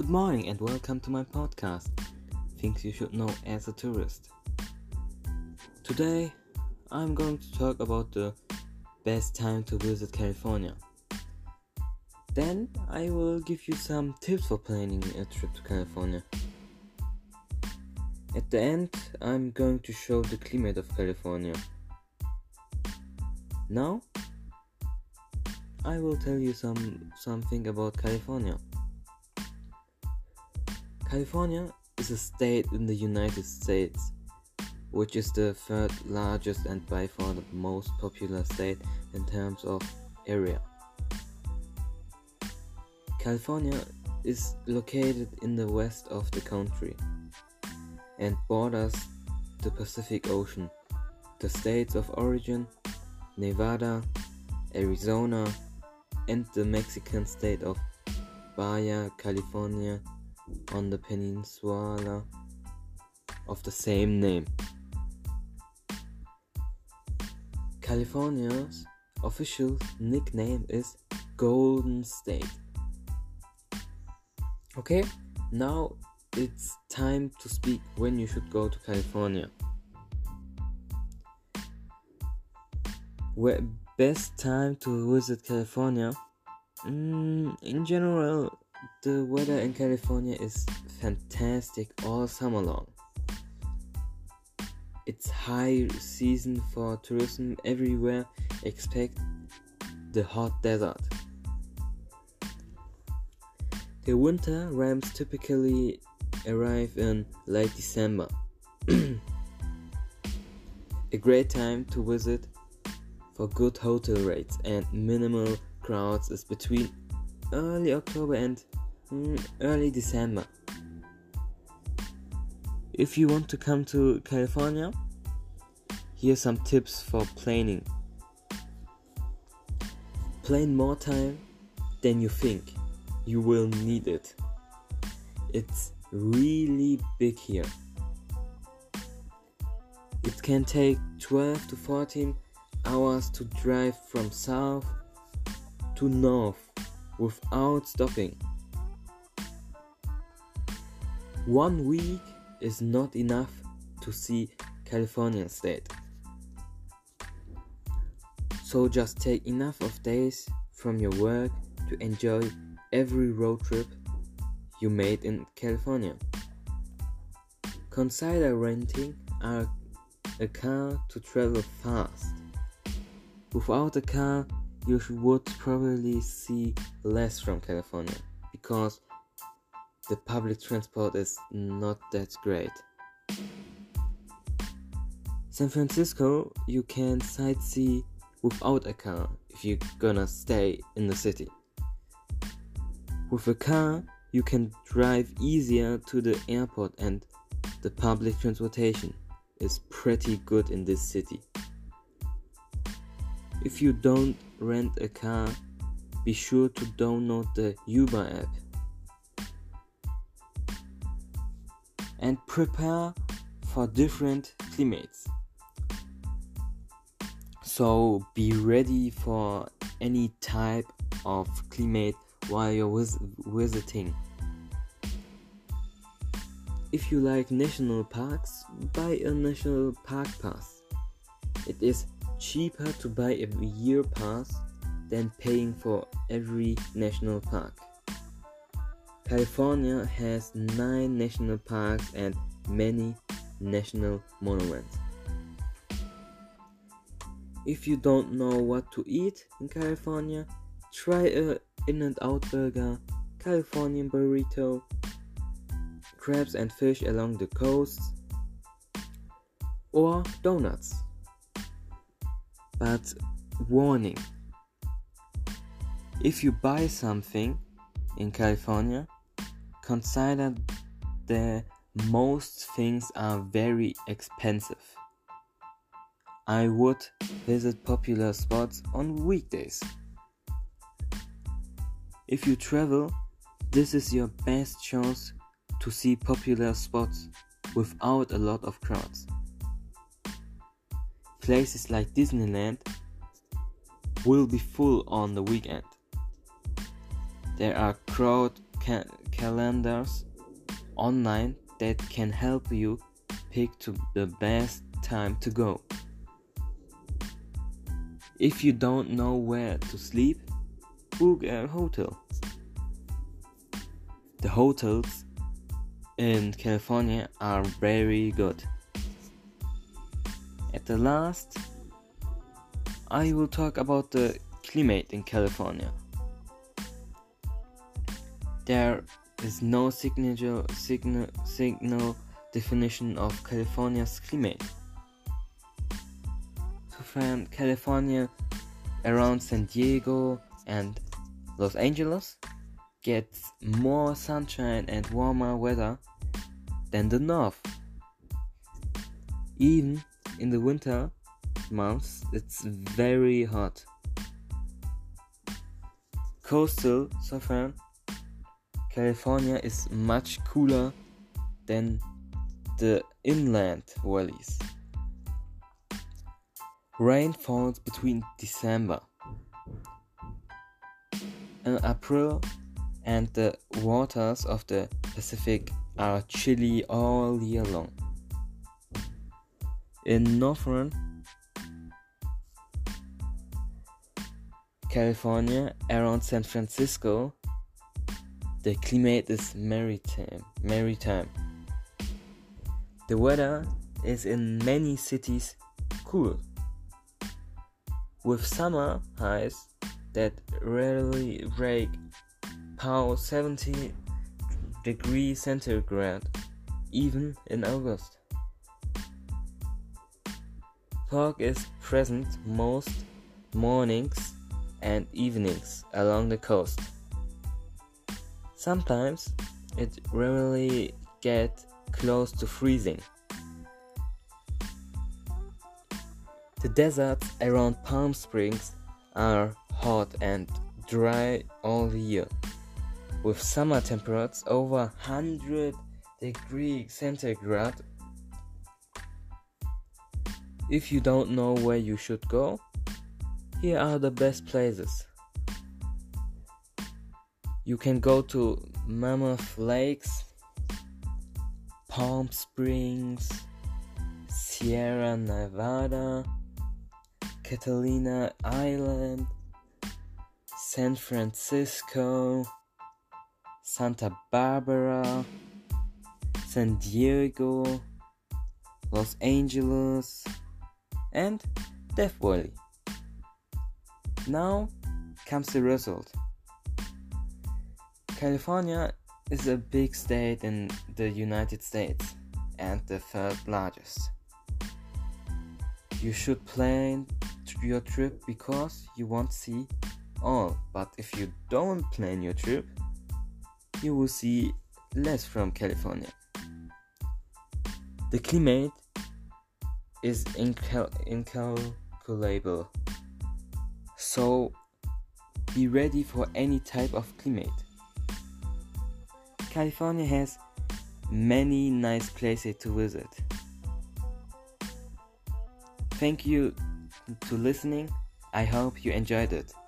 Good morning and welcome to my podcast, Things You Should Know as a Tourist. Today, I'm going to talk about the best time to visit California. Then, I will give you some tips for planning a trip to California. At the end, I'm going to show the climate of California. Now, I will tell you something about California. California is a state in the United States, which is the third largest and by far the most popular state in terms of area. California is located in the west of the country and borders the Pacific Ocean, the states of Oregon, Nevada, Arizona, and the Mexican state of Baja California on the peninsula of the same name. California's official nickname is Golden State. Okay, now it's time to speak when you should go to California. Best time to visit California? In general, the weather in California is fantastic all summer long. It's high season for tourism everywhere except the hot desert. The winter ramps typically arrive in late December. A great time to visit for good hotel rates and minimal crowds is between early October and early December. If you want to come to California, here's some tips for planning. Plan more time than you think. You will need it. It's really big here. It can take 12 to 14 hours to drive from south to north without stopping. 1 week is not enough to see California state. So just take enough of days from your work to enjoy every road trip you made in California. Consider renting a car to travel fast. Without a car, you would probably see less from California because the public transport is not that great. San Francisco, you can sightsee without a car if you're gonna stay in the city. With a car, you can drive easier to the airport and the public transportation is pretty good in this city. If you don't rent a car, be sure to download the Uber app and prepare for different climates. So be ready for any type of climate while you're visiting. If you like national parks, buy a national park pass. It is cheaper to buy a year pass than paying for every national park. California has 9 national parks and many national monuments. If you don't know what to eat in California, try a In-N-Out burger, Californian burrito, crabs and fish along the coast, or donuts. But warning, if you buy something in California, consider that most things are very expensive. I would visit popular spots on weekdays. If you travel, this is your best chance to see popular spots without a lot of crowds. Places like Disneyland will be full on the weekend. There are crowds calendars online that can help you pick the best time to go. If you don't know where to sleep, book a hotel. The hotels in California are very good. At the last, I will talk about the climate in California. There is no signal definition of California's climate. To find California around San Diego and Los Angeles gets more sunshine and warmer weather than the north. Even in the winter months, it's very hot. Coastal Southern California is much cooler than the inland valleys. Rain falls between December and April, and the waters of the Pacific are chilly all year long. In northern California, around San Francisco, the climate is maritime. The weather is in many cities cool, with summer highs that rarely break past 70 degrees centigrade, even in August. Fog is present most mornings and evenings along the coast. Sometimes it rarely gets close to freezing. The deserts around Palm Springs are hot and dry all the year, with summer temperatures over 100 degrees centigrade. If you don't know where you should go, here are the best places. You can go to Mammoth Lakes, Palm Springs, Sierra Nevada, Catalina Island, San Francisco, Santa Barbara, San Diego, Los Angeles, and Death Valley. Now comes the result. California is a big state in the United States and the third largest. You should plan your trip because you want to see all, but if you don't plan your trip, you will see less from California. The climate is incalculable, so be ready for any type of climate. California has many nice places to visit. Thank you to listening. I hope you enjoyed it.